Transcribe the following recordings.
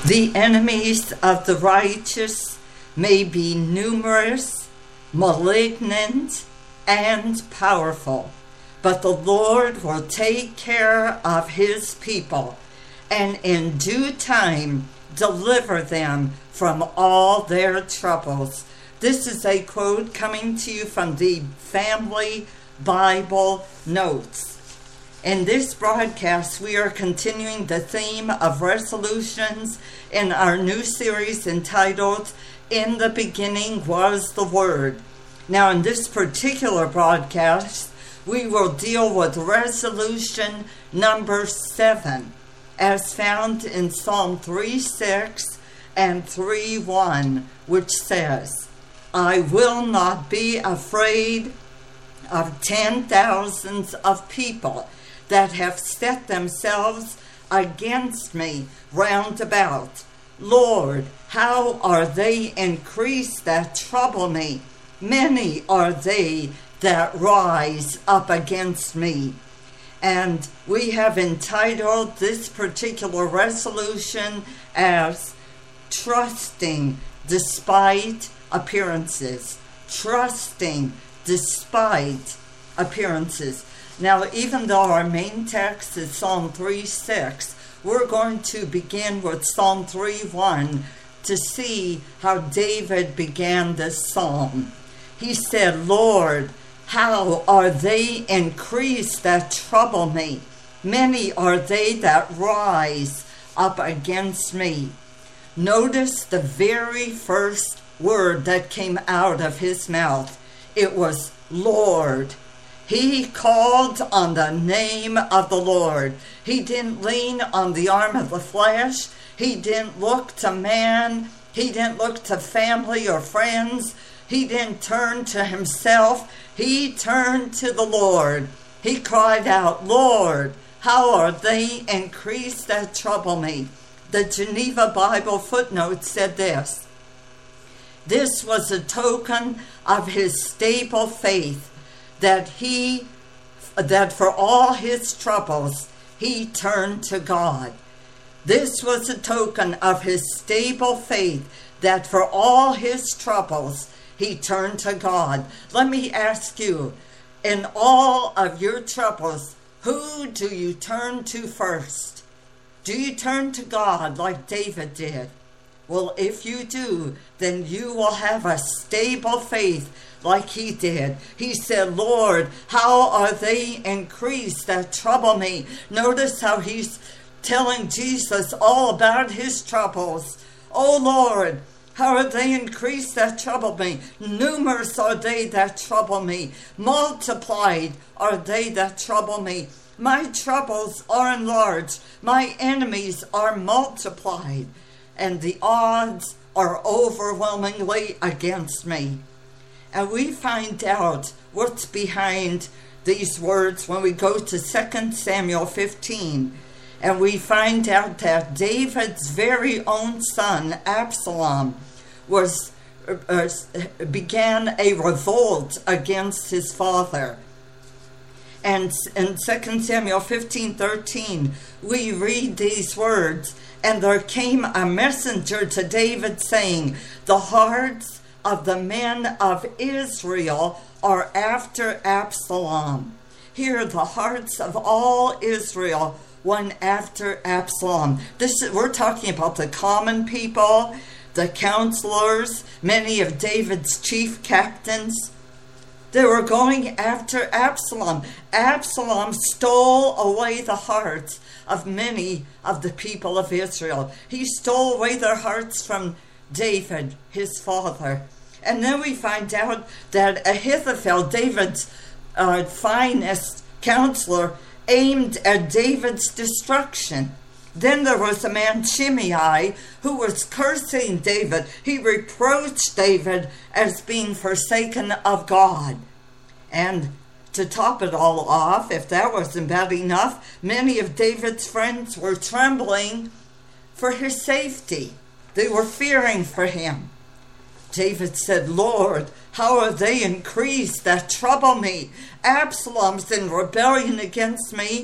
The enemies of the righteous may be numerous, malignant, and powerful, but the Lord will take care of his people and in due time deliver them from all their troubles. This is a quote coming to you from the Family Bible Notes. In this broadcast, we are continuing the theme of resolutions in our new series entitled, In the Beginning Was the Word. Now, in this particular broadcast, we will deal with resolution number 7, as found in Psalm 3:6 and 3:1, which says, I will not be afraid of 10,000s of people that have set themselves against me round about. Lord, how are they increased that trouble me? Many are they that rise up against me. And we have entitled this particular resolution as Trusting Despite Appearances. Trusting despite appearances. Now, even though our main text is Psalm 3:6, we're going to begin with Psalm 3:1 to see how David began this psalm. He said, Lord, how are they increased that trouble me? Many are they that rise up against me. Notice the very first word that came out of his mouth. It was Lord. He called on the name of the Lord. He didn't lean on the arm of the flesh. He didn't look to man. He didn't look to family or friends. He didn't turn to himself. He turned to the Lord. He cried out, Lord, how are they increased that trouble me? The Geneva Bible footnote said this. This was a token of his stable faith that for all his troubles, he turned to God. This was a token of his stable faith that for all his troubles, he turned to God. Let me ask you, in all of your troubles, who do you turn to first? Do you turn to God like David did? Well, if you do, then you will have a stable faith like he did. He said, Lord, how are they increased that trouble me? Notice how he's telling Jesus all about his troubles. Oh, Lord, how are they increased that trouble me? Numerous are they that trouble me. Multiplied are they that trouble me. My troubles are enlarged. My enemies are multiplied. And the odds are overwhelmingly against me. And we find out what's behind these words when we go to 2 Samuel 15. And we find out that David's very own son, Absalom, began a revolt against his father. And in 2 Samuel 15:13, we read these words, and there came a messenger to David saying, the hearts of the men of Israel are after Absalom. Here, the hearts of all Israel went after Absalom. We're talking about the common people, the counselors, many of David's chief captains. They were going after Absalom. Absalom stole away the hearts of many of the people of Israel. He stole away their hearts from David, his father. And then we find out that Ahithophel, David's finest counselor, aimed at David's destruction. Then there was a man, Shimei, who was cursing David. He reproached David as being forsaken of God. And to top it all off, if that wasn't bad enough, many of David's friends were trembling for his safety. They were fearing for him. David said, Lord, how are they increased that trouble me? Absalom's in rebellion against me.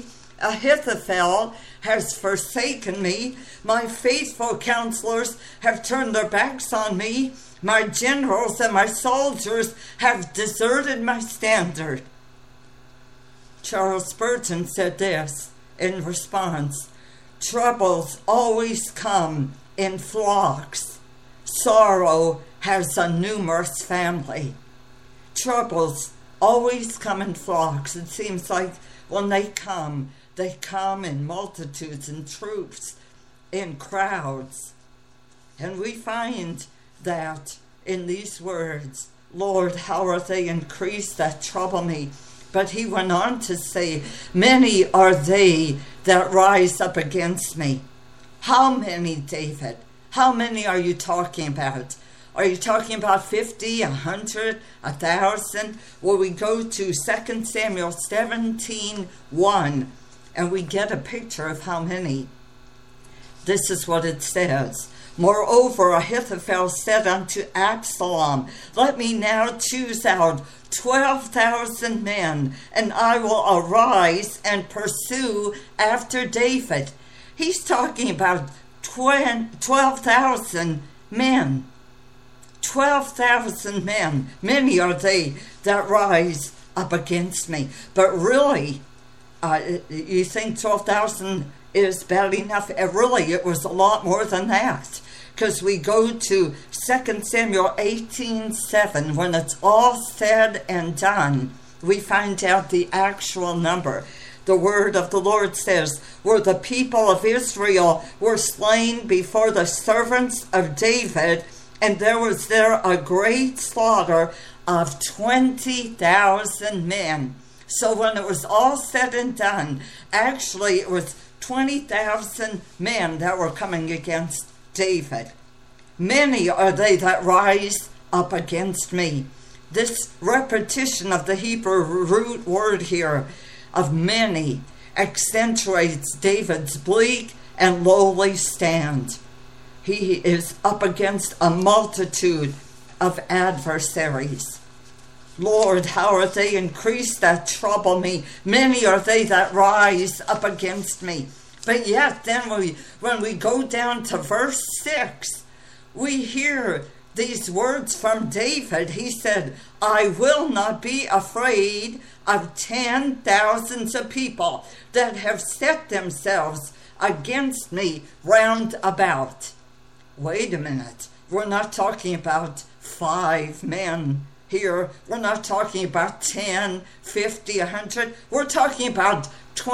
Ahithophel has forsaken me. My faithful counselors have turned their backs on me. My generals and my soldiers have deserted my standard. Charles Spurgeon said this in response: troubles always come in flocks. Sorrow has a numerous family. Troubles always come in flocks. It seems like when they come in multitudes and troops, in crowds. And we find that in these words, Lord, how are they increased that trouble me? But he went on to say, many are they that rise up against me. How many, David? How many are you talking about? Are you talking about 50, 100, 1,000? Well, we go to 2 Samuel 17:1, and we get a picture of how many. This is what it says. Moreover, Ahithophel said unto Absalom, let me now choose out 12,000 men, and I will arise and pursue after David. He's talking about 12,000 men. 12,000 men. Many are they that rise up against me. But really, you think 12,000 is bad enough? Really, it was a lot more than that. Because we go to 2 Samuel 18:7, when it's all said and done, we find out the actual number. The word of the Lord says, where the people of Israel were slain before the servants of David, and there was there a great slaughter of 20,000 men. So when it was all said and done, actually it was 20,000 men that were coming against David. Many are they that rise up against me. This repetition of the Hebrew root word here of many accentuates David's bleak and lowly stand. He is up against a multitude of adversaries. Lord, how are they increased that trouble me? Many are they that rise up against me. But yet then when we go down to verse 6, we hear these words from David. He said, I will not be afraid of 10,000s of people that have set themselves against me round about. Wait a minute. We're not talking about 5 men here. We're not talking about 10, 50, 100. We're talking about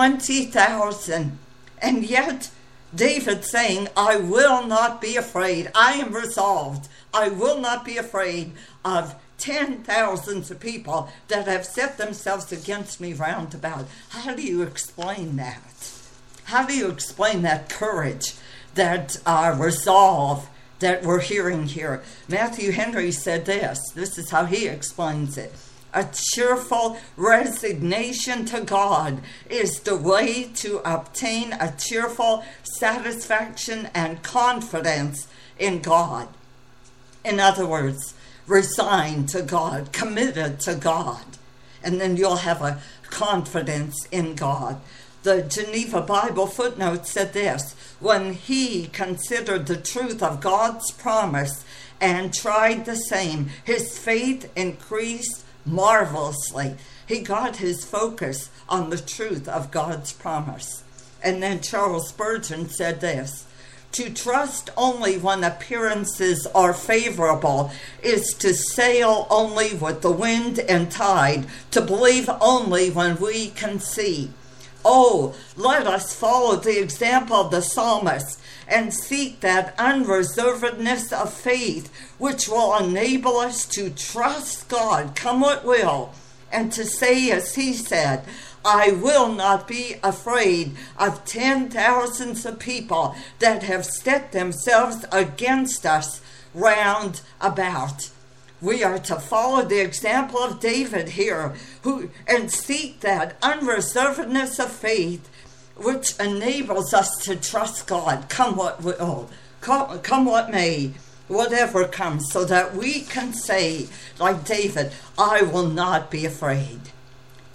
20,000. And yet, David saying, I will not be afraid. I am resolved. I will not be afraid of 10,000s of people that have set themselves against me round about. How do you explain that? How do you explain that courage, that resolve that we're hearing here? Matthew Henry said this. This is how he explains it. A cheerful resignation to God is the way to obtain a cheerful satisfaction and confidence in God. In other words, resigned to God, committed to God, and then you'll have a confidence in God. The Geneva Bible footnote said this: when he considered the truth of God's promise and tried the same, his faith increased marvelously. He got his focus on the truth of God's promise. And then Charles Spurgeon said this: to trust only when appearances are favorable is to sail only with the wind and tide, to believe only when we can see. Oh, let us follow the example of the psalmist and seek that unreservedness of faith which will enable us to trust God, come what will, and to say as he said, I will not be afraid of 10,000s of people that have set themselves against us round about. We are to follow the example of David here, and seek that unreservedness of faith which enables us to trust God, come what will, come what may, whatever comes, so that we can say, like David, I will not be afraid.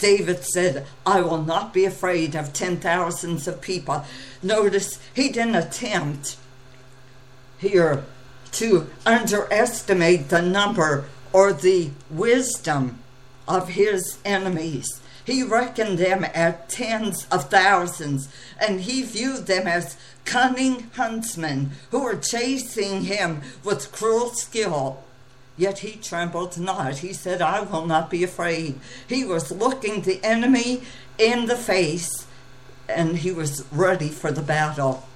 David said, I will not be afraid of 10,000s of people. Notice he didn't attempt here to underestimate the number or the wisdom of his enemies. He reckoned them at tens of thousands, and he viewed them as cunning huntsmen who were chasing him with cruel skill. Yet he trembled not. He said, I will not be afraid. He was looking the enemy in the face, and he was ready for the battle.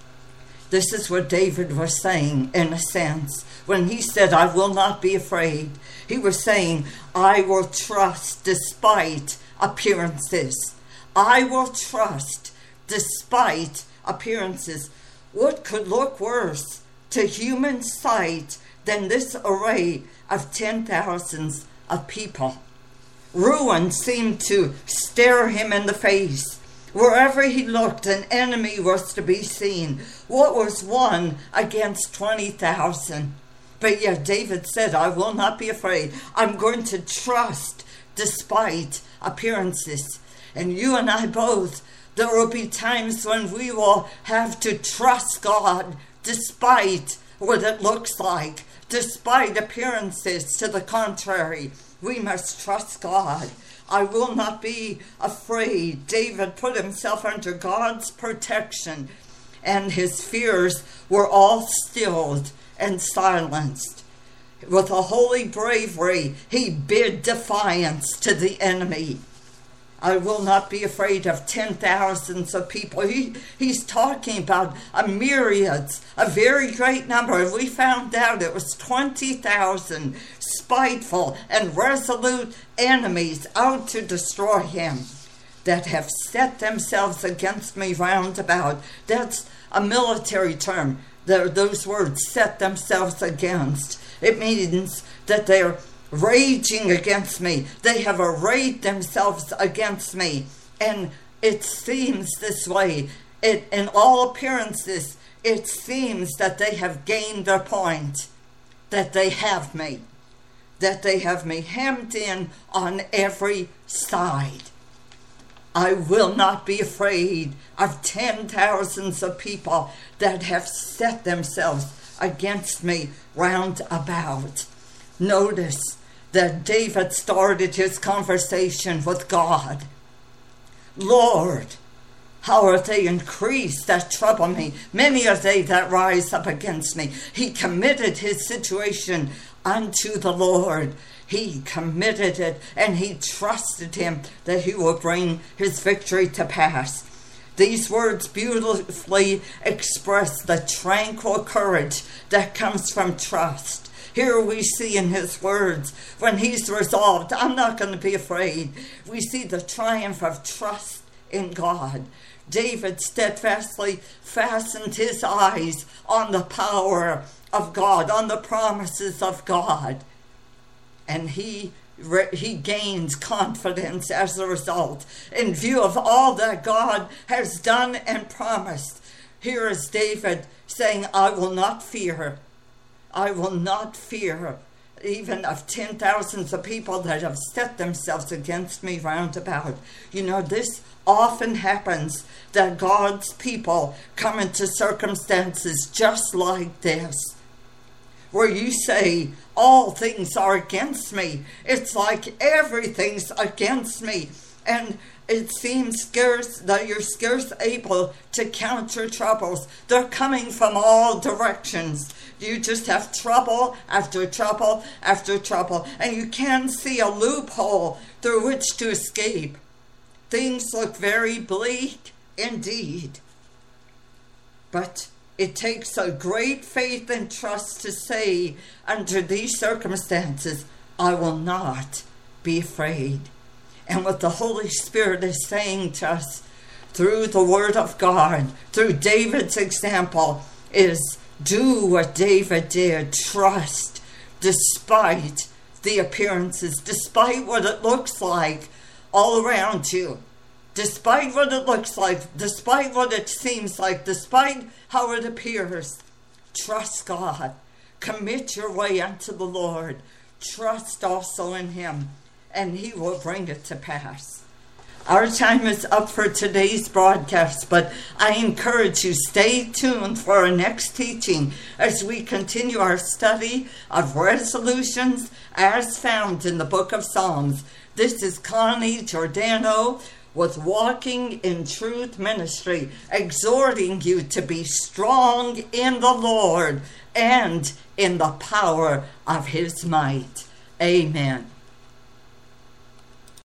This is what David was saying, in a sense. When he said, I will not be afraid, he was saying, I will trust despite appearances. I will trust despite appearances. What could look worse to human sight than this array of 10,000s of people? Ruin seemed to stare him in the face. Wherever he looked, an enemy was to be seen. What was 1 against 20,000? But yet David said, I will not be afraid. I'm going to trust despite appearances. And you and I both, there will be times when we will have to trust God despite what it looks like, despite appearances to the contrary. We must trust God. I will not be afraid. David put himself under God's protection, and his fears were all stilled and silenced. With a holy bravery, he bid defiance to the enemy. I will not be afraid of 10,000s of people. He's talking about a myriads, a very great number. We found out it was 20,000 spiteful and resolute enemies out to destroy him that have set themselves against me round about. That's a military term. Those words, set themselves against. It means that they're raging against me. They have arrayed themselves against me. And it seems this way. In all appearances, it seems that they have gained their point. That they have me. That they have me hemmed in on every side. I will not be afraid of 10,000s of people that have set themselves against me round about. Notice that David started his conversation with God. Lord, how are they increased that trouble me? Many are they that rise up against me. He committed his situation unto the Lord. He committed it, and he trusted him that he will bring his victory to pass. These words beautifully express the tranquil courage that comes from trust. Here we see in his words, when he's resolved, I'm not going to be afraid. We see the triumph of trust in God. David steadfastly fastened his eyes on the power of God, on the promises of God. And he gains confidence as a result. In view of all that God has done and promised, here is David saying, I will not fear. I will not fear even of 10,000s of people that have set themselves against me round about. You know, this often happens, that God's people come into circumstances just like this, where you say, all things are against me. It's like everything's against me. And it seems scarce that you're scarce able to count your troubles. They're coming from all directions. You just have trouble after trouble after trouble. And you can't see a loophole through which to escape. Things look very bleak indeed. But it takes a great faith and trust to say, under these circumstances, I will not be afraid. And what the Holy Spirit is saying to us through the Word of God, through David's example, is do what David did. Trust despite the appearances, despite what it looks like all around you. Despite what it looks like, despite what it seems like, despite how it appears, trust God. Commit your way unto the Lord. Trust also in Him. and he will bring it to pass. Our time is up for today's broadcast, but I encourage you, stay tuned for our next teaching as we continue our study of resolutions as found in the book of Psalms. This is Connie Giordano with Walking in Truth Ministry, exhorting you to be strong in the Lord and in the power of his might. Amen.